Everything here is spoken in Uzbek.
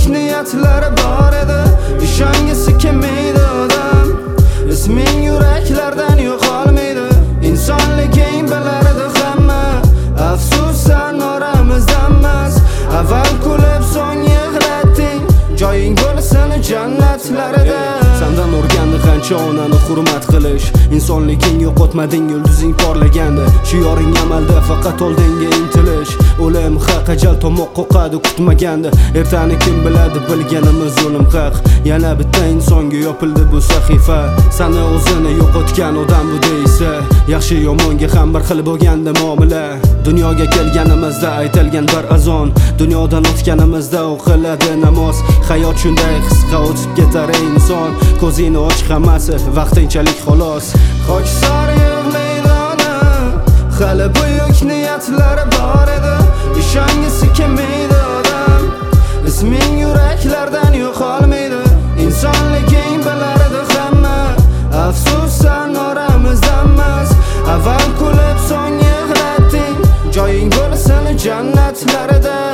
niyatlari bor edi, ishongisi kelmaydi odam. Isming yuraklardan yo'qolmaydi, insonliging bilardi hamma. Afsus sen oramizdan emas, avval kulib so'ng yig'latding, joying bo'lsin jannatlarida. Sendan o'rgandi qancha onani hurmat qilish, insonliging yo'qotmading, yulduzing porlagandi. Shioring amalda faqat oldinga intilish, o'lim haq ajal tomoq qoqadi kutmaganda. Ertani kim biladi, bilganimiz o'lim haq. Yana bitta insonga yopildi bu sahifa. Seni o'zini yo'qotgan odam bu deysa, yaxshi yomonga ham bir xil bo'lganda muomala. Dunyoga kelganimizda aytilgan bir azon, dunyodan o'tganimizda o'qiladi namoz. Hayot shunday qisqa o'tib ketar inson, ko'zini och hammasi vaqtinchalik xolos. Xochsor yig'laydi ona, hali buyuk niyatlari bor edi, ishongisi kelmaydi odam. Isming yuraklardan yo'qolmaydi, insonliging bilardi hamma. Afsus sen oramizdan emas, avval kulib so'ng yig'latding, joying bo'lsin jannatlarida.